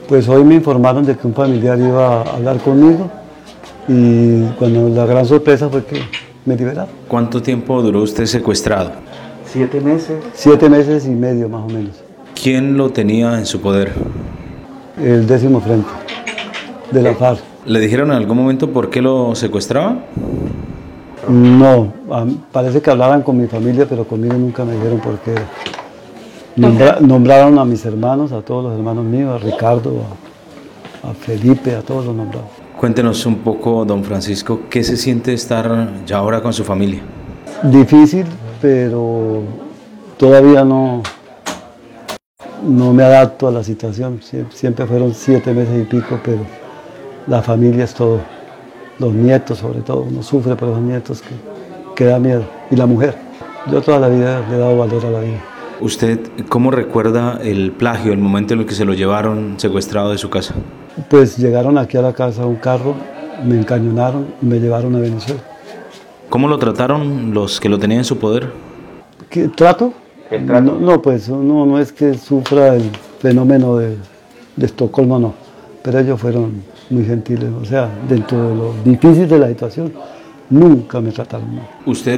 Pues hoy me informaron de que un familiar iba a hablar conmigo y cuando la gran sorpresa fue que me liberaron. ¿Cuánto tiempo duró usted secuestrado? 7 meses. 7 meses y medio más o menos. ¿Quién lo tenía en su poder? El 10º frente de la FARC. ¿Le dijeron en algún momento por qué lo secuestraban? No, parece que hablaban con mi familia, pero conmigo nunca me dijeron por qué era. Nombraron a mis hermanos, a todos los hermanos míos, a Ricardo, a Felipe, a todos los nombraron. Cuéntenos un poco, don Francisco, ¿qué se siente estar ya ahora con su familia? Difícil, pero todavía no me adapto a la situación. Siempre fueron 7 meses y pico, pero la familia es todo. Los nietos sobre todo, uno sufre por los nietos que da miedo. Y la mujer. Yo toda la vida le he dado valor a la vida. ¿Usted cómo recuerda el plagio, el momento en el que se lo llevaron secuestrado de su casa? Pues llegaron aquí a la casa un carro, me encañonaron y me llevaron a Venezuela. ¿Cómo lo trataron los que lo tenían en su poder? ¿Qué trato? No, pues no es que sufra el fenómeno de Estocolmo, no. Pero ellos fueron muy gentiles, o sea, dentro de lo difícil de la situación, nunca me trataron mal. ¿Usted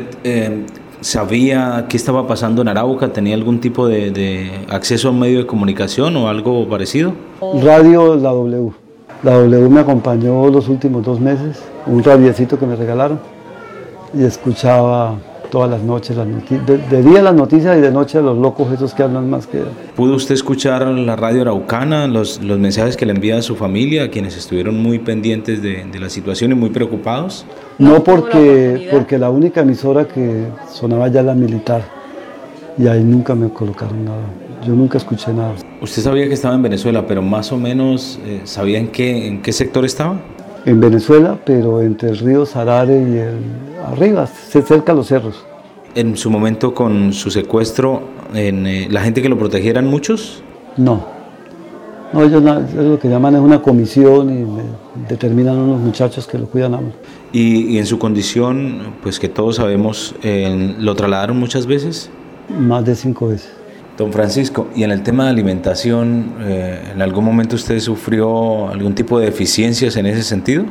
sabía qué estaba pasando en Arauca? ¿Tenía algún tipo de acceso a un medio de comunicación o algo parecido? Radio, la W. La W me acompañó los últimos 2 meses, un radiecito que me regalaron, y escuchaba todas las noches las noticias, de día las noticias y de noche los locos esos que hablan más que... ¿Pudo usted escuchar la radio araucana, los mensajes que le envía a su familia, a quienes estuvieron muy pendientes de la situación y muy preocupados? No, porque la única emisora que sonaba ya la militar, y ahí nunca me colocaron nada, yo nunca escuché nada. Usted sabía que estaba en Venezuela, pero más o menos ¿sabía en qué sector estaba? En Venezuela, pero entre el río Sarare y arriba, cerca de los cerros. En su momento con su secuestro, ¿la gente que lo protegía eran muchos? No, ellos lo que llaman es una comisión y determinan unos muchachos que lo cuidan a uno. Y en su condición, pues que todos sabemos, ¿lo trasladaron muchas veces? Más de 5 veces. Don Francisco, y en el tema de alimentación, ¿en algún momento usted sufrió algún tipo de deficiencias en ese sentido?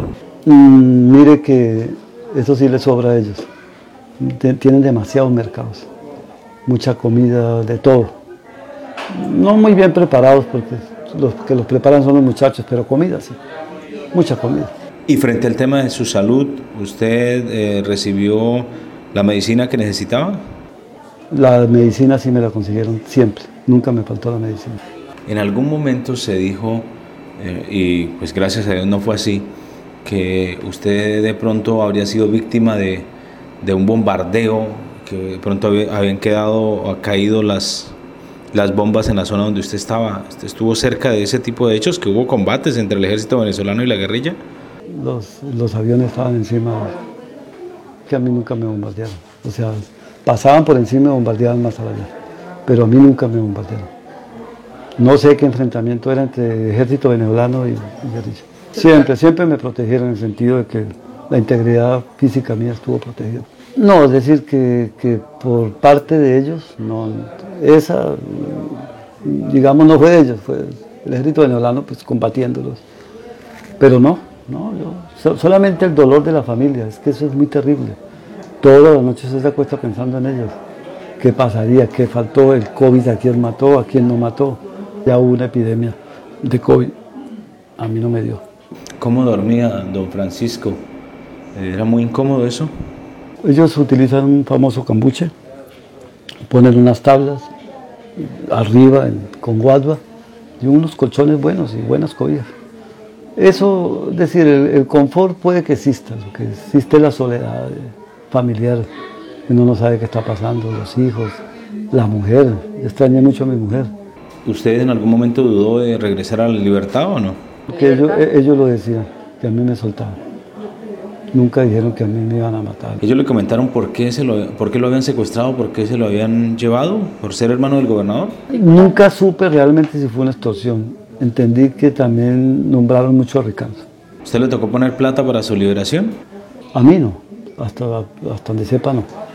Mire que eso sí les sobra a ellos. Tienen demasiados mercados, mucha comida, de todo. No muy bien preparados porque los que los preparan son los muchachos, pero comida sí, mucha comida. Y frente al tema de su salud, ¿usted recibió la medicina que necesitaba? La medicina sí me la consiguieron siempre, nunca me faltó la medicina. En algún momento se dijo, y pues gracias a Dios no fue así, que usted de pronto habría sido víctima de un bombardeo, que de pronto habían caído las bombas en la zona donde usted estaba. ¿Usted estuvo cerca de ese tipo de hechos, que hubo combates entre el ejército venezolano y la guerrilla? Los aviones estaban encima, que a mí nunca me bombardearon, o sea, pasaban por encima y bombardeaban más allá, pero a mí nunca me bombardearon. No sé qué enfrentamiento era entre ejército venezolano y guerrilla. Siempre me protegieron en el sentido de que la integridad física mía estuvo protegida. No, es decir, que por parte de ellos, no, esa, digamos, no fue de ellos, fue el ejército venezolano pues combatiéndolos. Pero solamente el dolor de la familia, es que eso es muy terrible. Todas las noches se acuesta pensando en ellos. ¿Qué pasaría? ¿Qué faltó? ¿El COVID a quién mató? ¿A quién no mató? Ya hubo una epidemia de COVID. A mí no me dio. ¿Cómo dormía don Francisco? ¿Era muy incómodo eso? Ellos utilizan un famoso cambuche, ponen unas tablas arriba con guadua y unos colchones buenos y buenas cobijas. Eso, es decir, el confort puede que exista, lo que existe es la soledad familiar. Uno no sabe qué está pasando, los hijos, la mujer. Yo extrañé mucho a mi mujer. ¿Usted en algún momento dudó de regresar a la libertad o no? Porque ellos lo decían, que a mí me soltaban. Nunca dijeron que a mí me iban a matar. ¿Ellos le comentaron por qué lo habían secuestrado, por qué se lo habían llevado? ¿Por ser hermano del gobernador? Nunca supe realmente si fue una extorsión. Entendí que también nombraron mucho a Ricardo. ¿Usted le tocó poner plata para su liberación? A mí no, hasta donde sepa no.